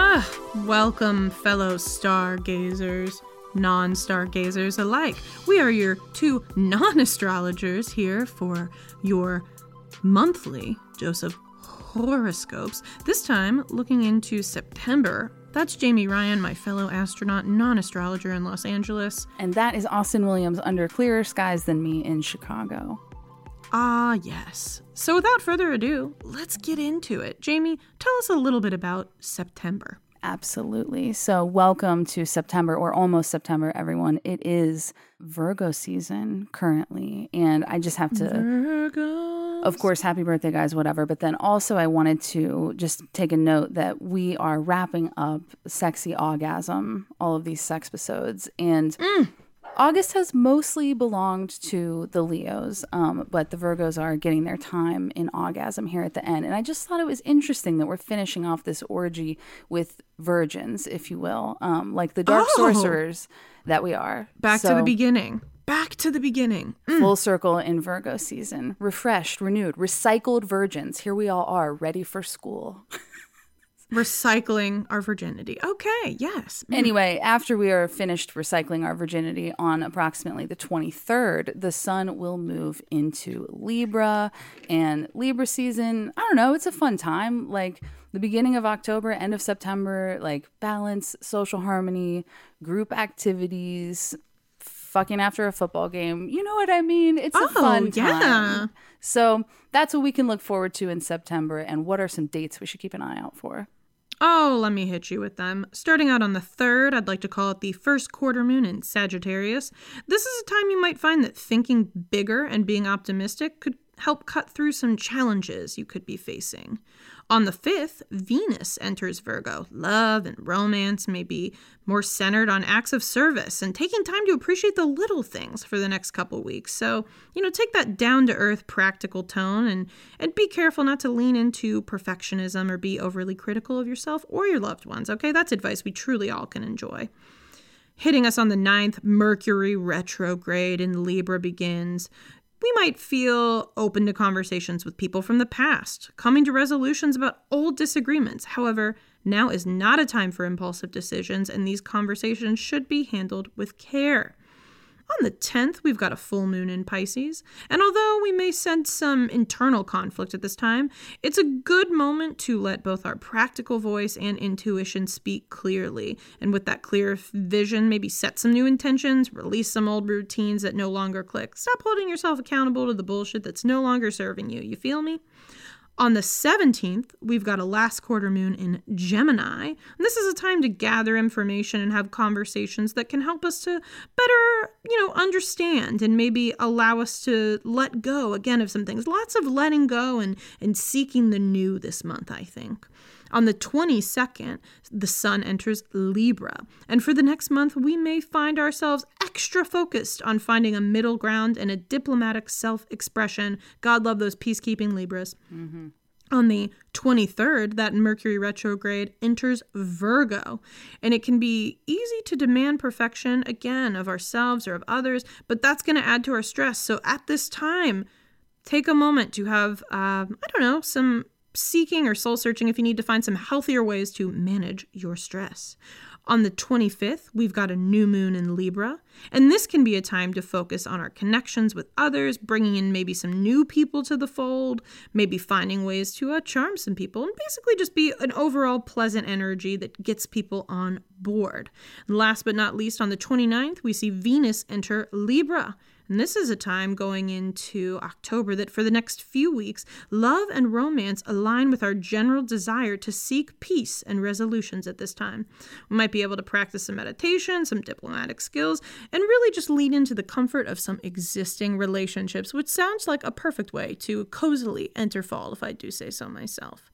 Welcome, fellow stargazers, non-stargazers alike. We are your two non-astrologers here for your monthly dose of horoscopes. This time, looking into September. That's Jamie Ryan, my fellow astronaut, non-astrologer in Los Angeles. And that is Austin Williams under clearer skies than me in Chicago. Ah, yes. So without further ado, let's get into it. Jamie, tell us a little bit about September. Absolutely. So welcome to September, or almost September, everyone. It is Virgo season currently, and I just have to, Virgos. Of course, happy birthday, guys, whatever. But then also I wanted to just take a note that we are wrapping up Sexy Orgasm, all of these sex episodes, and August has mostly belonged to the Leos, but the Virgos are getting their time in orgasm here at the end. And I just thought it was interesting that we're finishing off this orgy with virgins, if you will, like the dark sorcerers that we are. Back to the beginning. Back to the beginning. Full circle in Virgo season. Refreshed, renewed, recycled virgins. Here we all are, ready for school. Recycling our virginity. Okay, yes. Anyway, after we are finished recycling our virginity on approximately the 23rd, the sun will move into Libra. And Libra season, I don't know, it's a fun time. Like the beginning of October, end of September, like balance, social harmony, group activities, fucking after a football game. You know what I mean? It's a fun time. Yeah. So that's what we can look forward to in September. And what are some dates we should keep an eye out for? Oh, let me hit you with them. Starting out on the 3rd, I'd like to call it the first quarter moon in Sagittarius. This is a time you might find that thinking bigger and being optimistic could help cut through some challenges you could be facing. On the 5th, Venus enters Virgo. Love and romance may be more centered on acts of service and taking time to appreciate the little things for the next couple weeks. So, take that down-to-earth practical tone and be careful not to lean into perfectionism or be overly critical of yourself or your loved ones, okay? That's advice we truly all can enjoy. Hitting us on the 9th, Mercury retrograde in Libra begins. We might feel open to conversations with people from the past, coming to resolutions about old disagreements. However, now is not a time for impulsive decisions, and these conversations should be handled with care. On the 10th, we've got a full moon in Pisces, and although we may sense some internal conflict at this time, it's a good moment to let both our practical voice and intuition speak clearly. And with that clear vision, maybe set some new intentions, release some old routines that no longer click. Stop holding yourself accountable to the bullshit that's no longer serving you. You feel me? On the 17th, we've got a last quarter moon in Gemini. And this is a time to gather information and have conversations that can help us to better, understand and maybe allow us to let go, again, of some things. Lots of letting go and seeking the new this month, I think. On the 22nd, the sun enters Libra. And for the next month, we may find ourselves extra focused on finding a middle ground and a diplomatic self-expression. God love those peacekeeping Libras. Mm-hmm. On the 23rd, that Mercury retrograde enters Virgo. And it can be easy to demand perfection, again, of ourselves or of others, but that's going to add to our stress. So at this time, take a moment to have, some seeking or soul searching if you need to find some healthier ways to manage your stress. On the 25th, we've got a new moon in Libra, and this can be a time to focus on our connections with others, bringing in maybe some new people to the fold, maybe finding ways to charm some people, and basically just be an overall pleasant energy that gets people on board. And last but not least, on the 29th, we see Venus enter Libra. And this is a time going into October that for the next few weeks, love and romance align with our general desire to seek peace and resolutions at this time. We might be able to practice some meditation, some diplomatic skills, and really just lean into the comfort of some existing relationships, which sounds like a perfect way to cozily enter fall, if I do say so myself.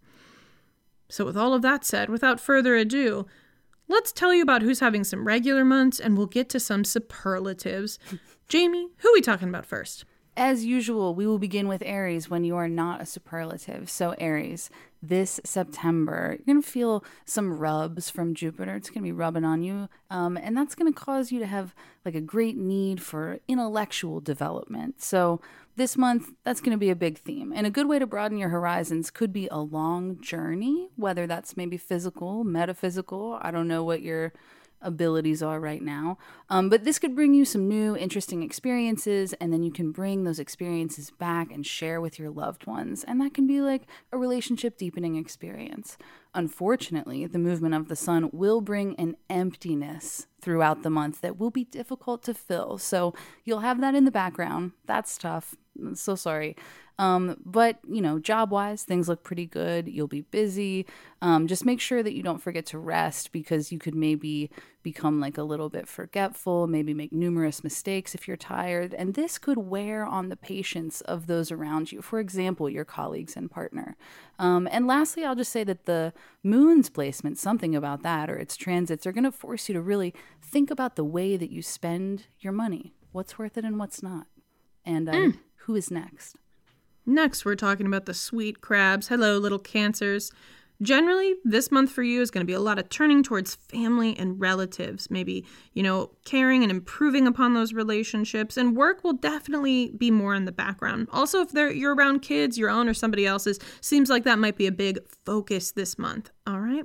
So with all of that said, without further ado, let's tell you about who's having some regular months, and we'll get to some superlatives. Jamie, who are we talking about first? As usual, we will begin with Aries when you are not a superlative. So Aries, this September, you're going to feel some rubs from Jupiter. It's going to be rubbing on you. And that's going to cause you to have like a great need for intellectual development. So this month, that's going to be a big theme. And a good way to broaden your horizons could be a long journey, whether that's maybe physical, metaphysical. I don't know what your abilities are right now. But this could bring you some new, interesting experiences, and then you can bring those experiences back and share with your loved ones. And that can be like a relationship deepening experience. Unfortunately, the movement of the sun will bring an emptiness throughout the month that will be difficult to fill. So you'll have that in the background. That's tough. I'm so sorry. But, job-wise, things look pretty good. You'll be busy. Just make sure that you don't forget to rest, because you could maybe become like a little bit forgetful, maybe make numerous mistakes if you're tired. And this could wear on the patience of those around you. For example, your colleagues and partner. And lastly, I'll just say that the moon's placement, something about that, or its transits, are going to force you to really think about the way that you spend your money. What's worth it and what's not. And who is next? Next, we're talking about the sweet crabs. Hello, little Cancers. Generally, this month for you is going to be a lot of turning towards family and relatives. Maybe, caring and improving upon those relationships. And work will definitely be more in the background. Also, if you're around kids, your own or somebody else's, seems like that might be a big focus this month. All right?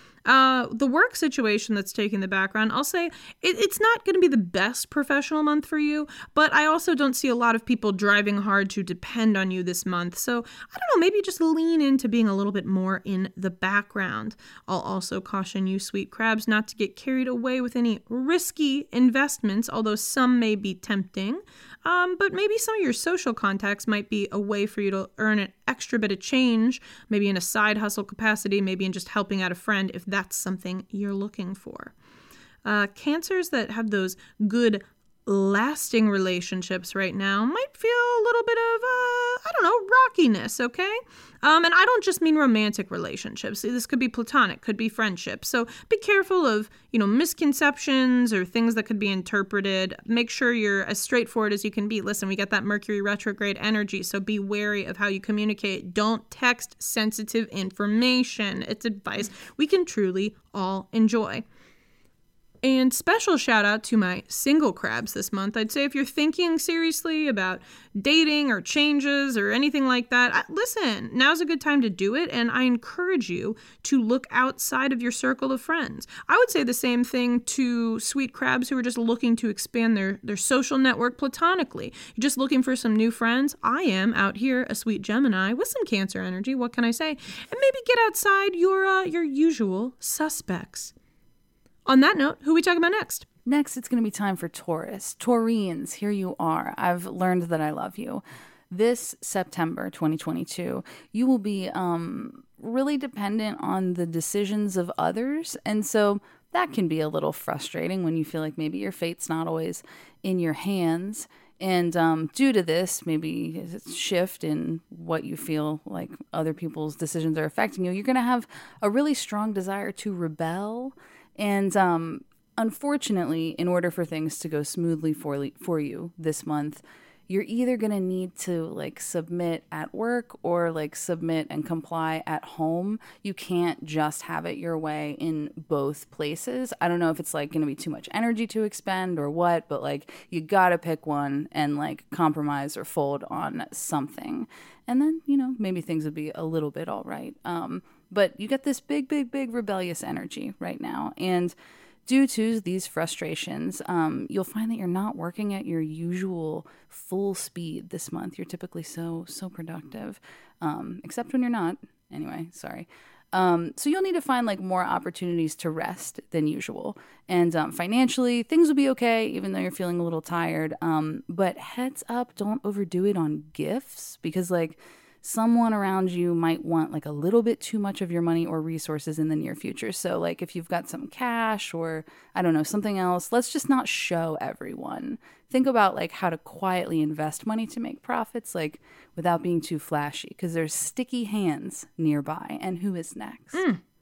The work situation that's taking the background, I'll say it's not going to be the best professional month for you, but I also don't see a lot of people driving hard to depend on you this month. So I don't know, maybe just lean into being a little bit more in the background. I'll also caution you, sweet crabs, not to get carried away with any risky investments, although some may be tempting. But maybe some of your social contacts might be a way for you to earn an extra bit of change, maybe in a side hustle capacity, maybe in just helping out a friend if that's something you're looking for. Cancers that have those good lasting relationships right now might feel a little bit of, rockiness, okay? And I don't just mean romantic relationships. This could be platonic, could be friendships. So be careful of, misconceptions or things that could be interpreted. Make sure you're as straightforward as you can be. Listen, we got that Mercury retrograde energy, so be wary of how you communicate. Don't text sensitive information. It's advice we can truly all enjoy. And special shout out to my single crabs this month. I'd say if you're thinking seriously about dating or changes or anything like that, listen, now's a good time to do it. And I encourage you to look outside of your circle of friends. I would say the same thing to sweet crabs who are just looking to expand their social network platonically. You're just looking for some new friends. I am out here, a sweet Gemini with some Cancer energy. What can I say? And maybe get outside your usual suspects. On that note, who are we talking about next? Next, it's going to be time for Taurus. Taurines, here you are. I've learned that I love you. This September 2022, you will be really dependent on the decisions of others. And so that can be a little frustrating when you feel like maybe your fate's not always in your hands. And due to this, maybe a shift in what you feel like other people's decisions are affecting you, you're going to have a really strong desire to rebel. And unfortunately, in order for things to go smoothly for you this month, you're either going to need to submit at work or submit and comply at home. You can't just have it your way in both places. I don't know if it's going to be too much energy to expend or what, but you got to pick one and compromise or fold on something. And then, maybe things would be a little bit all right. But you get this big, big, big rebellious energy right now. And due to these frustrations, you'll find that you're not working at your usual full speed this month. You're typically so productive, except when you're not. Anyway, sorry. So you'll need to find more opportunities to rest than usual. And financially, things will be okay, even though you're feeling a little tired. But heads up, don't overdo it on gifts, because someone around you might want a little bit too much of your money or resources in the near future. So if you've got some cash or I don't know, something else, let's just not show everyone. Think about how to quietly invest money to make profits, without being too flashy, because there's sticky hands nearby. And who is next?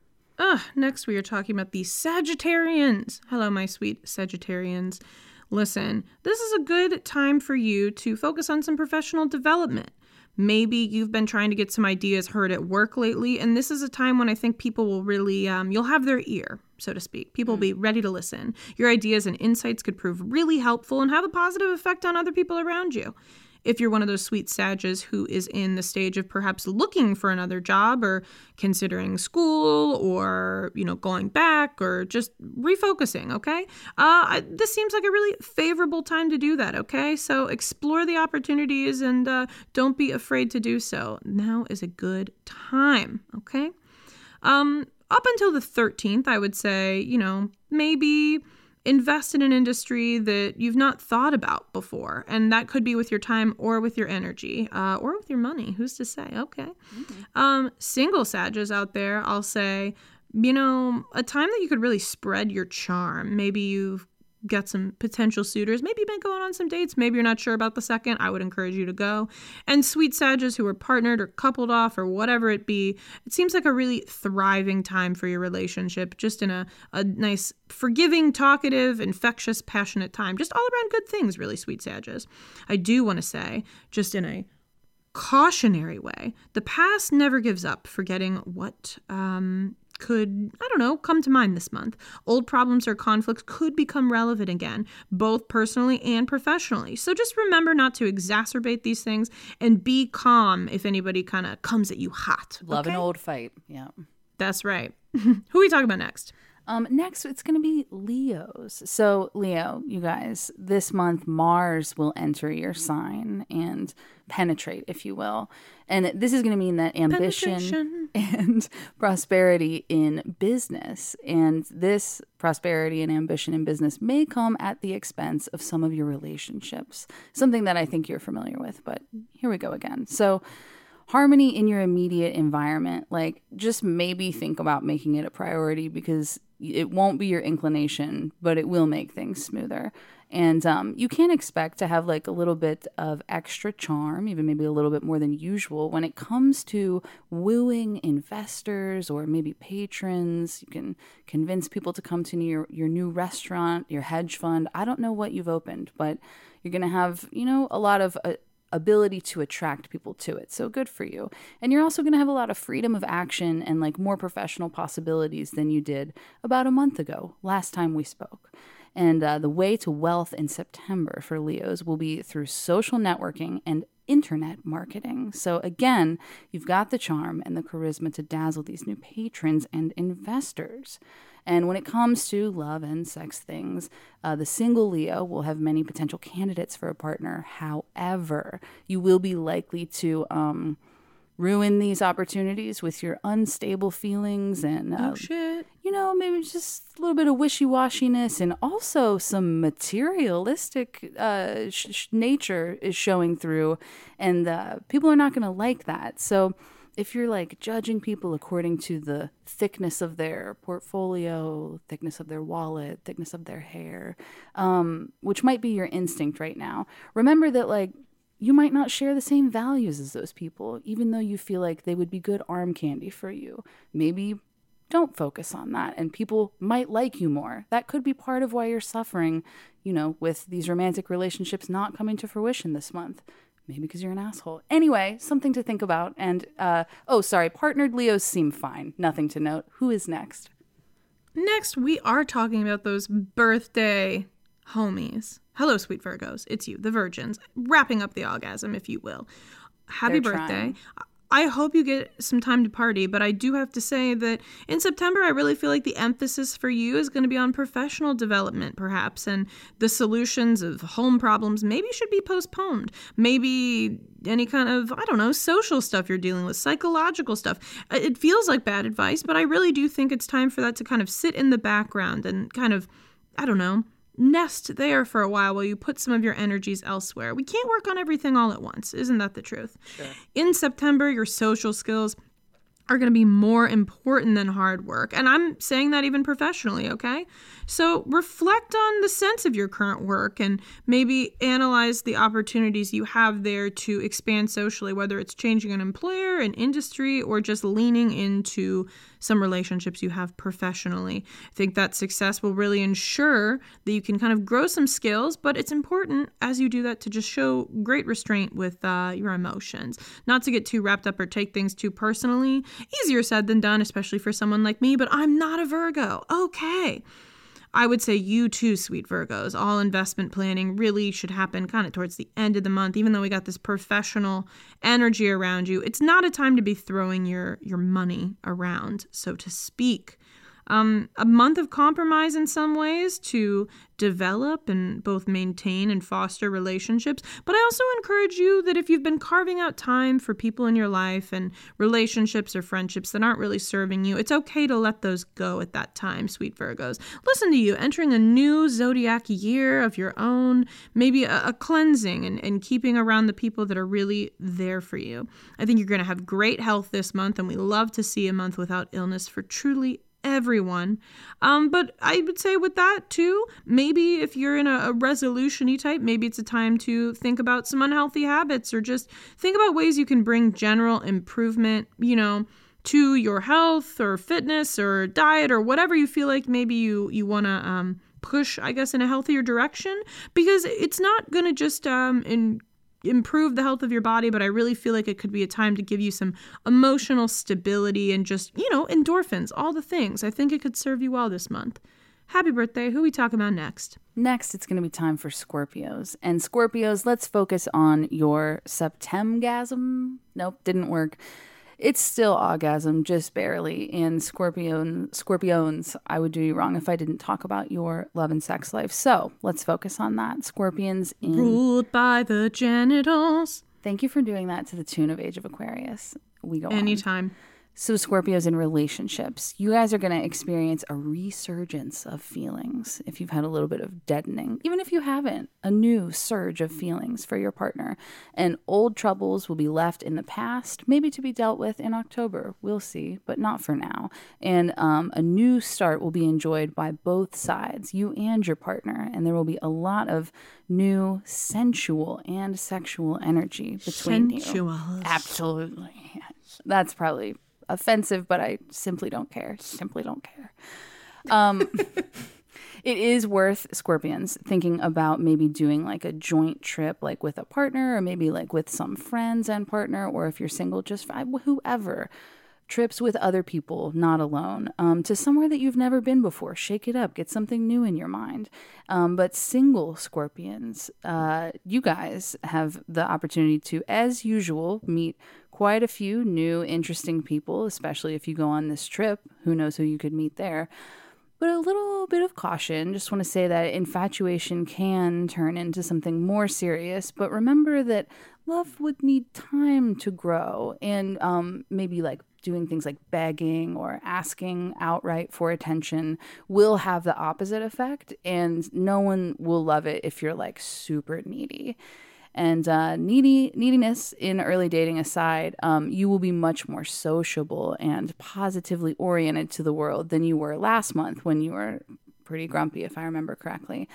Next we are talking about the Sagittarians. Hello, my sweet Sagittarians. Listen, this is a good time for you to focus on some professional development. Maybe you've been trying to get some ideas heard at work lately, and this is a time when I think people will really, you'll have their ear, so to speak. People will be ready to listen. Your ideas and insights could prove really helpful and have a positive effect on other people around you. If you're one of those sweet Sages who is in the stage of perhaps looking for another job or considering school or, going back or just refocusing, okay? This seems like a really favorable time to do that, okay? So explore the opportunities and don't be afraid to do so. Now is a good time, okay? Up until the 13th, I would say, maybe invest in an industry that you've not thought about before. And that could be with your time or with your energy or with your money. Who's to say? Okay. Mm-hmm. Single Sages out there, I'll say, a time that you could really spread your charm. Maybe you've got some potential suitors. Maybe you've been going on some dates. Maybe you're not sure about the second. I would encourage you to go. And sweet Sages who are partnered or coupled off or whatever it be, it seems like a really thriving time for your relationship, just in a nice, forgiving, talkative, infectious, passionate time. Just all around good things, really, sweet Sages. I do want to say, just in a cautionary way, the past never gives up, forgetting what could, come to mind this month. Old problems or conflicts could become relevant again, both personally and professionally. So just remember not to exacerbate these things and be calm if anybody kind of comes at you hot. Love an old fight. Yeah. That's right. Who are we talking about next? Next, it's going to be Leos. So, Leo, you guys, this month, Mars will enter your sign and penetrate, if you will. And this is going to mean that ambition and prosperity in business. And this prosperity and ambition in business may come at the expense of some of your relationships. Something that I think you're familiar with, but here we go again. So, harmony in your immediate environment, just maybe think about making it a priority because it won't be your inclination, but it will make things smoother. And you can expect to have a little bit of extra charm, even maybe a little bit more than usual when it comes to wooing investors or maybe patrons. You can convince people to come to your new restaurant, your hedge fund. I don't know what you've opened, but you're going to have, a lot of ability to attract people to it. So good for you. And you're also going to have a lot of freedom of action and more professional possibilities than you did about a month ago, last time we spoke. And the way to wealth in September for Leos will be through social networking and internet marketing. So again, you've got the charm and the charisma to dazzle these new patrons and investors. And when it comes to love and sex things, the single Leo will have many potential candidates for a partner. However, you will be likely to ruin these opportunities with your unstable feelings and, maybe just a little bit of wishy-washiness and also some materialistic nature is showing through. And people are not going to like that. So if you're judging people according to the thickness of their portfolio, thickness of their wallet, thickness of their hair, which might be your instinct right now, remember that you might not share the same values as those people, even though you feel like they would be good arm candy for you. Maybe don't focus on that and people might like you more. That could be part of why you're suffering, with these romantic relationships not coming to fruition this month. Maybe because you're an asshole. Anyway, something to think about. And, partnered Leos seem fine. Nothing to note. Who is next? Next, we are talking about those birthday homies. Hello, sweet Virgos. It's you, the virgins. Wrapping up the orgasm, if you will. Happy birthday. I hope you get some time to party, but I do have to say that in September, I really feel like the emphasis for you is going to be on professional development, perhaps, and the solutions of home problems maybe should be postponed. Maybe any kind of, social stuff you're dealing with, psychological stuff. It feels like bad advice, but I really do think it's time for that to kind of sit in the background and kind of, nest there for a while you put some of your energies elsewhere. We can't work on everything all at once. Isn't that the truth? Sure. In September, your social skills are going to be more important than hard work. And I'm saying that even professionally, okay? So reflect on the sense of your current work and maybe analyze the opportunities you have there to expand socially, whether it's changing an employer, an industry, or just leaning into some relationships you have professionally. I think that success will really ensure that you can kind of grow some skills, but it's important as you do that to just show great restraint with your emotions, not to get too wrapped up or take things too personally. Easier said than done, especially for someone like me, but I'm not a Virgo. Okay. I would say you too, sweet Virgos. All investment planning really should happen kind of towards the end of the month, even though we got this professional energy around you. It's not a time to be throwing your money around, so to speak. A month of compromise in some ways to develop and both maintain and foster relationships. But I also encourage you that if you've been carving out time for people in your life and relationships or friendships that aren't really serving you, it's okay to let those go at that time, sweet Virgos. Listen to you, entering a new zodiac year of your own, maybe a cleansing and keeping around the people that are really there for you. I think you're going to have great health this month, and we love to see a month without illness for truly everyone. But I would say with that too, maybe if you're in a resolution-y type, maybe it's a time to think about some unhealthy habits or just think about ways you can bring general improvement, to your health or fitness or diet or whatever you feel like maybe you want to push, I guess, in a healthier direction, because it's not going to just improve the health of your body, but I really feel like it could be a time to give you some emotional stability and just, endorphins, all the things. I think it could serve you well this month. Happy birthday. Who are we talking about next? Next, it's going to be time for Scorpios. And Scorpios, let's focus on your Septemgasm. Nope, didn't work. It's still orgasm, just barely. And Scorpions, I would do you wrong if I didn't talk about your love and sex life. So let's focus on that. Scorpions in... Ruled by the genitals. Thank you for doing that to the tune of Age of Aquarius. We go Anytime. On. So Scorpios in relationships, you guys are going to experience a resurgence of feelings if you've had a little bit of deadening. Even if you haven't, a new surge of feelings for your partner. And old troubles will be left in the past, maybe to be dealt with in October. We'll see, but not for now. And a new start will be enjoyed by both sides, you and your partner. And there will be a lot of new sensual and sexual energy between you. Absolutely. That's probably offensive, but I simply don't care. It is worth, Scorpions, thinking about maybe doing like a joint trip, like with a partner, or maybe like with some friends and partner, or if you're single, just whoever. Trips with other people, not alone, to somewhere that you've never been before. Shake it up. Get something new in your mind. But single Scorpions, you guys have the opportunity to, as usual, meet quite a few new, interesting people, especially if you go on this trip. Who knows who you could meet there. But a little bit of caution. Just want to say that infatuation can turn into something more serious. But remember that love would need time to grow, and maybe like doing things like begging or asking outright for attention will have the opposite effect, and no one will love it if you're like super needy. And neediness in early dating aside, you will be much more sociable and positively oriented to the world than you were last month when you were pretty grumpy, if I remember correctly.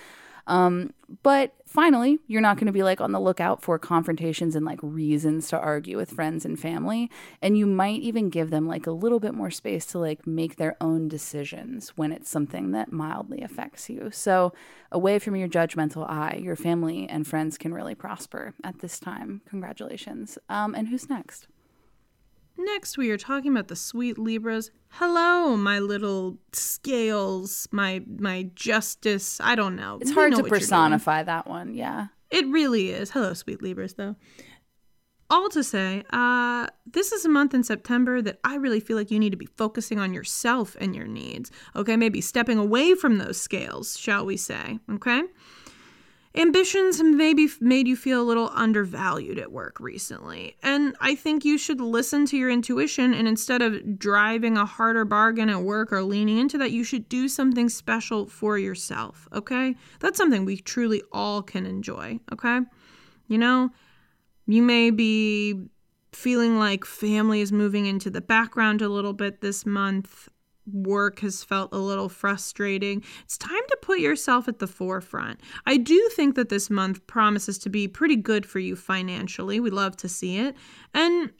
But finally, you're not going to be like on the lookout for confrontations and like reasons to argue with friends and family. And you might even give them like a little bit more space to like make their own decisions when it's something that mildly affects you. So away from your judgmental eye, your family and friends can really prosper at this time. Congratulations. And who's next? Next, we are talking about the sweet Libras. Hello, my little scales, my justice. I don't know. It's hard to personify that one, yeah. It really is. Hello, sweet Libras, though. All to say, this is a month in September that I really feel like you need to be focusing on yourself and your needs. Okay, maybe stepping away from those scales, shall we say, okay? Ambitions have maybe made you feel a little undervalued at work recently. And I think you should listen to your intuition, and instead of driving a harder bargain at work or leaning into that, you should do something special for yourself, okay? That's something we truly all can enjoy, okay? You may be feeling like family is moving into the background a little bit this month. Work has felt a little frustrating. It's time to put yourself at the forefront. I do think that this month promises to be pretty good for you financially. We love to see it. And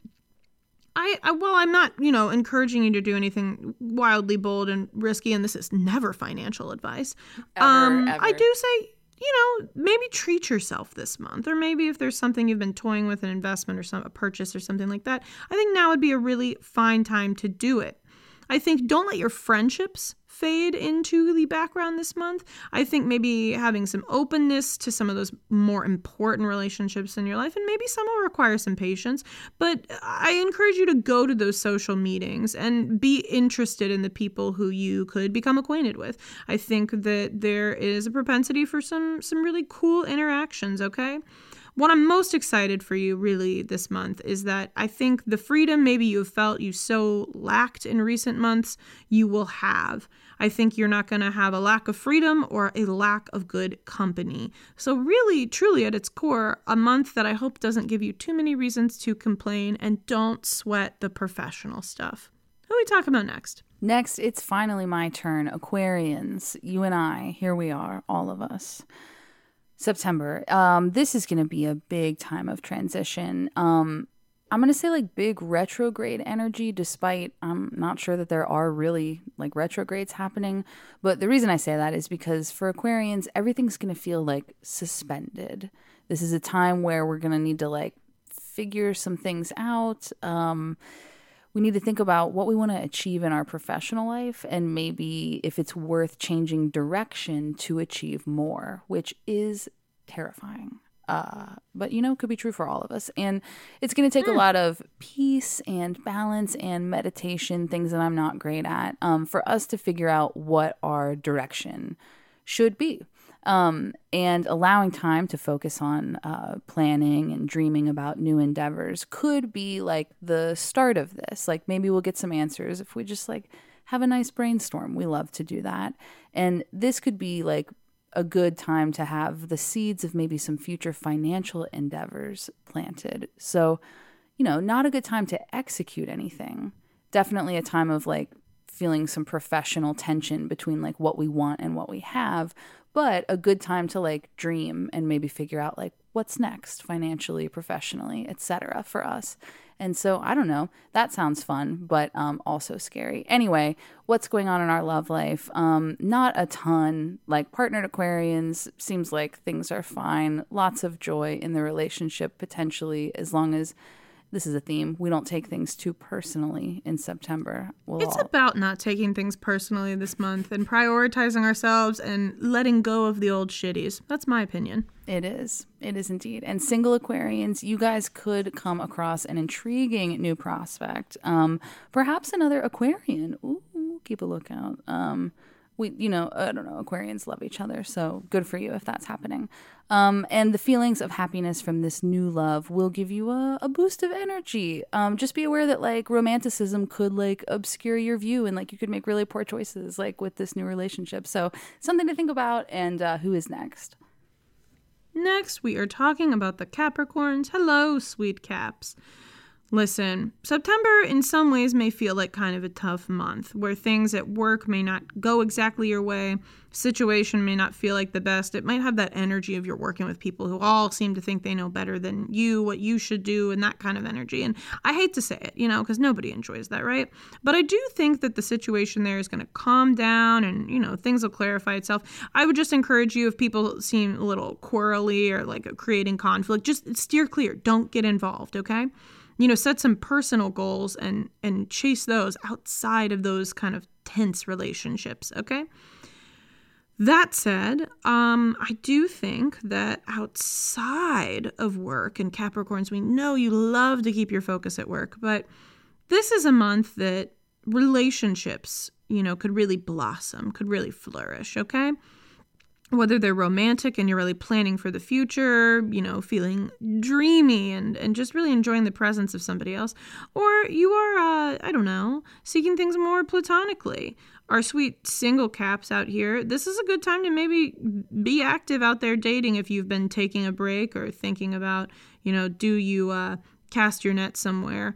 I'm not, encouraging you to do anything wildly bold and risky, and this is never financial advice. Ever. I do say, maybe treat yourself this month, or maybe if there's something you've been toying with, an investment or a purchase or something like that, I think now would be a really fine time to do it. I think don't let your friendships fade into the background this month. I think maybe having some openness to some of those more important relationships in your life, and maybe some will require some patience, but I encourage you to go to those social meetings and be interested in the people who you could become acquainted with. I think that there is a propensity for some really cool interactions, okay? What I'm most excited for you really this month is that I think the freedom maybe you have felt you so lacked in recent months, you will have. I think you're not going to have a lack of freedom or a lack of good company. So really, truly at its core, a month that I hope doesn't give you too many reasons to complain, and don't sweat the professional stuff. Who are we talking about next? Next, it's finally my turn. Aquarians, you and I, here we are, all of us. September. This is going to be a big time of transition. I'm going to say like big retrograde energy, despite I'm not sure that there are really like retrogrades happening. But the reason I say that is because for Aquarians, everything's going to feel like suspended. This is a time where we're going to need to like figure some things out. We need to think about what we want to achieve in our professional life and maybe if it's worth changing direction to achieve more, which is terrifying. But, could be true for all of us. And it's going to take a lot of peace and balance and meditation, things that I'm not great at, for us to figure out what our direction should be. And allowing time to focus on planning and dreaming about new endeavors could be like the start of this. Like maybe we'll get some answers if we just like have a nice brainstorm. We love to do that. And this could be like a good time to have the seeds of maybe some future financial endeavors planted. So, not a good time to execute anything. Definitely a time of like feeling some professional tension between like what we want and what we have, but a good time to like dream and maybe figure out like what's next financially, professionally, etc. for us. And so I don't know, that sounds fun, but also scary. Anyway, what's going on in our love life? Not a ton. Like partnered Aquarians, seems like things are fine. Lots of joy in the relationship potentially, as long as this is a theme. We don't take things too personally in September. It's about not taking things personally this month and prioritizing ourselves and letting go of the old shitties. That's my opinion. It is. It is indeed. And single Aquarians, you guys could come across an intriguing new prospect. Perhaps another Aquarian. Ooh, keep a lookout. I don't know, Aquarians love each other, so good for you if that's happening. And the feelings of happiness from this new love will give you a boost of energy. Just be aware that like romanticism could like obscure your view and like you could make really poor choices like with this new relationship. So something to think about. And who is next? Next, we are talking about the Capricorns. Hello, sweet Caps. Listen, September in some ways may feel like kind of a tough month where things at work may not go exactly your way, situation may not feel like the best. It might have that energy of you're working with people who all seem to think they know better than you, what you should do, and that kind of energy. And I hate to say it, because nobody enjoys that, right? But I do think that the situation there is going to calm down and, things will clarify itself. I would just encourage you, if people seem a little quarrelly or like creating conflict, just steer clear. Don't get involved, okay? Set some personal goals and chase those outside of those kind of tense relationships, okay? That said, I do think that outside of work, and Capricorns, we know you love to keep your focus at work, but this is a month that relationships, could really blossom, could really flourish, okay? Whether they're romantic and you're really planning for the future, feeling dreamy and just really enjoying the presence of somebody else, or you are, seeking things more platonically. Our sweet single Caps out here, this is a good time to maybe be active out there dating if you've been taking a break or thinking about, do you cast your net somewhere.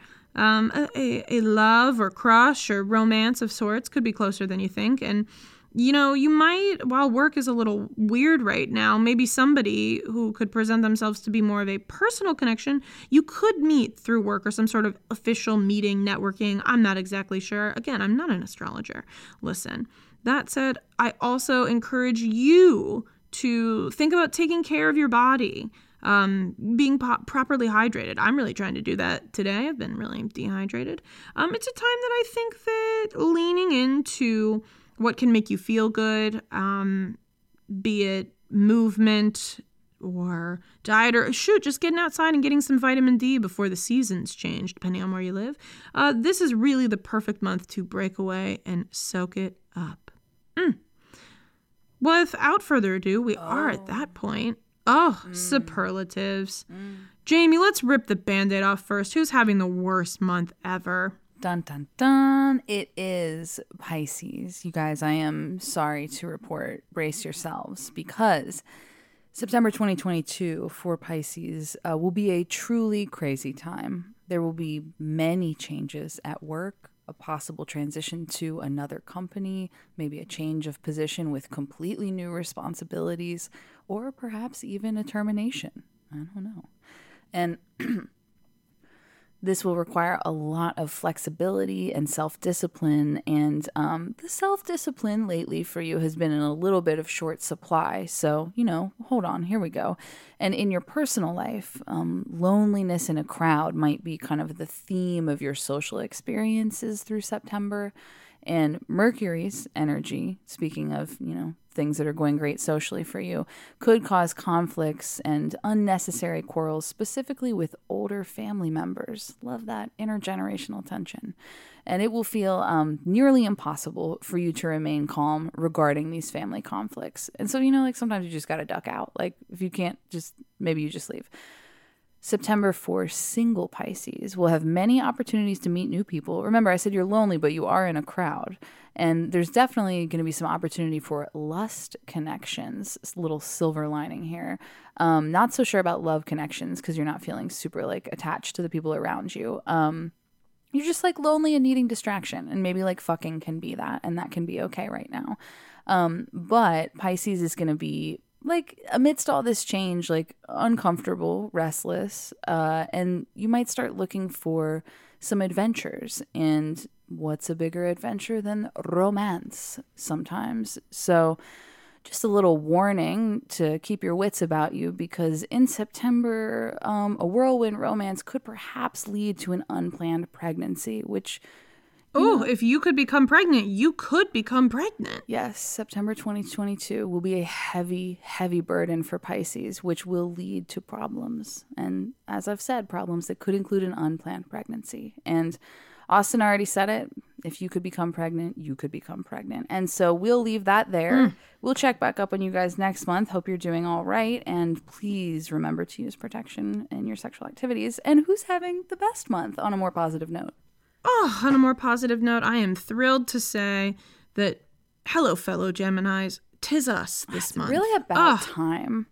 A love or crush or romance of sorts could be closer than you think, and you might, while work is a little weird right now, maybe somebody who could present themselves to be more of a personal connection, you could meet through work or some sort of official meeting, networking. I'm not exactly sure. Again, I'm not an astrologer. Listen, that said, I also encourage you to think about taking care of your body. being properly hydrated. I'm really trying to do that today. I've been really dehydrated. It's a time that I think that leaning into what can make you feel good, be it movement or diet, or just getting outside and getting some vitamin D before the seasons change, depending on where you live. This is really the perfect month to break away and soak it up. Without further ado, we are at that point. Superlatives. Jamie, let's rip the Band-Aid off first. Who's having the worst month ever? Dun, dun, dun. It is Pisces. You guys, I am sorry to report, brace yourselves, because September 2022 for Pisces will be a truly crazy time. There will be many changes at work, a possible transition to another company, maybe a change of position with completely new responsibilities, or perhaps even a termination. I don't know. And this will require a lot of flexibility and self-discipline, and the self-discipline lately for you has been in a little bit of short supply. So, hold on, here we go. And in your personal life, loneliness in a crowd might be kind of the theme of your social experiences through September. And Mercury's energy, speaking of, things that are going great socially for you, could cause conflicts and unnecessary quarrels, specifically with older family members. Love that intergenerational tension. And it will feel nearly impossible for you to remain calm regarding these family conflicts. And so, sometimes you just got to duck out. Like, if you can't, maybe you just leave. September for single Pisces will have many opportunities to meet new people. Remember, I said you're lonely, but you are in a crowd. And there's definitely going to be some opportunity for lust connections. A little silver lining here. Not so sure about love connections because you're not feeling super attached to the people around you. You're just lonely and needing distraction. And maybe fucking can be that. And that can be okay right now. But Pisces is going to be amidst all this change, uncomfortable, restless, and you might start looking for some adventures. And what's a bigger adventure than romance sometimes? So just a little warning to keep your wits about you, because in September, a whirlwind romance could perhaps lead to an unplanned pregnancy, which... if you could become pregnant, you could become pregnant. Yes, September 2022 will be a heavy, heavy burden for Pisces, which will lead to problems. And as I've said, problems that could include an unplanned pregnancy. And Austin already said it. If you could become pregnant, you could become pregnant. And so we'll leave that there. We'll check back up on you guys next month. Hope you're doing all right. And please remember to use protection in your sexual activities. And who's having the best month on a more positive note? On a more positive note, I am thrilled to say that, hello, fellow Geminis, 'tis us this month. It's really about time.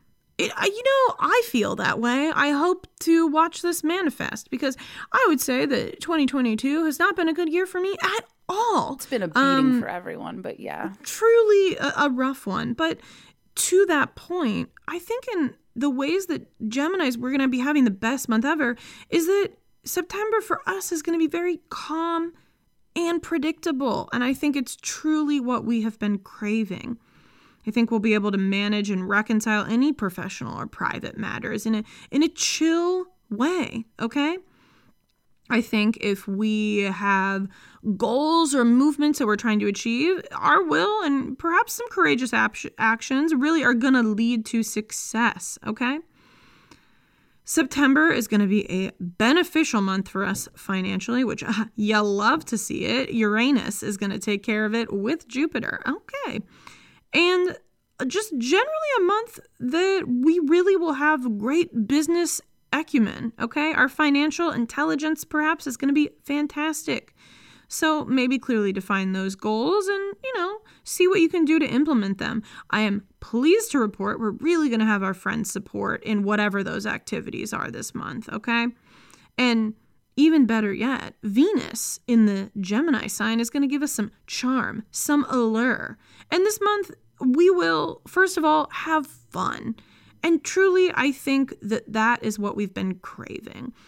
I feel that way. I hope to watch this manifest, because I would say that 2022 has not been a good year for me at all. It's been a beating for everyone, but yeah. Truly a rough one. But to that point, I think in the ways that Geminis, we're going to be having the best month ever, is that September for us is going to be very calm and predictable. And I think it's truly what we have been craving. I think we'll be able to manage and reconcile any professional or private matters in a chill way, okay? I think if we have goals or movements that we're trying to achieve, our will and perhaps some courageous actions really are going to lead to success, okay? September is going to be a beneficial month for us financially, which you love to see it. Uranus is going to take care of it with Jupiter. Okay. And just generally a month that we really will have great business acumen, okay? Our financial intelligence perhaps is going to be fantastic. So maybe clearly define those goals and, see what you can do to implement them. I am pleased to report we're really going to have our friends' support in whatever those activities are this month, okay? And even better yet, Venus in the Gemini sign is going to give us some charm, some allure. And this month, we will, first of all, have fun. And truly, I think that is what we've been craving.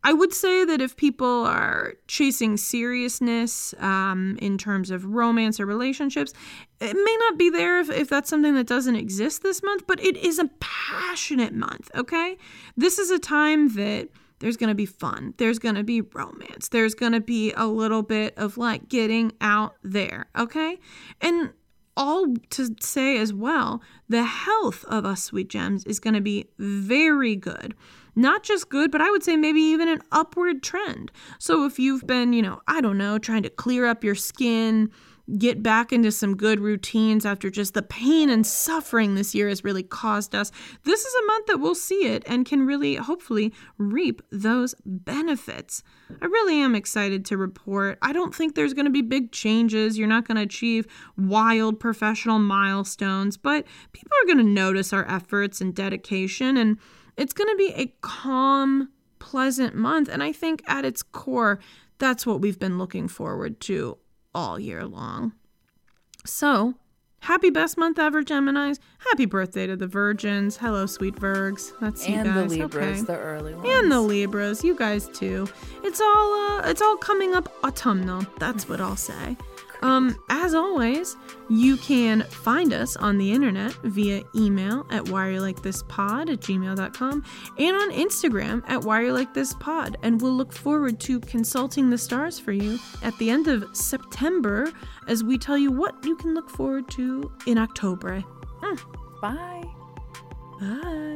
I would say that if people are chasing seriousness in terms of romance or relationships, it may not be there if that's something that doesn't exist this month, but it is a passionate month, okay? This is a time that there's going to be fun. There's going to be romance. There's going to be a little bit of like getting out there, okay? And all to say as well, the health of us Sweet Gems is going to be very good. Not just good, but I would say maybe even an upward trend. So if you've been, trying to clear up your skin, get back into some good routines after just the pain and suffering this year has really caused us, this is a month that we'll see it and can really hopefully reap those benefits. I really am excited to report. I don't think there's going to be big changes. You're not going to achieve wild professional milestones, but people are going to notice our efforts and dedication, and it's going to be a calm, pleasant month. And I think at its core, that's what we've been looking forward to all year long. So, happy best month ever, Geminis. Happy birthday to the Virgins. Hello, sweet Virgs. That's you guys. And the Libras, okay. The early ones. And the Libras, you guys too. It's all coming up autumnal. That's what I'll say. As always, you can find us on the internet via email at whyyoulikethispod@gmail.com and on Instagram at whyyoulikethispod. And we'll look forward to consulting the stars for you at the end of September as we tell you what you can look forward to in October. Bye. Bye.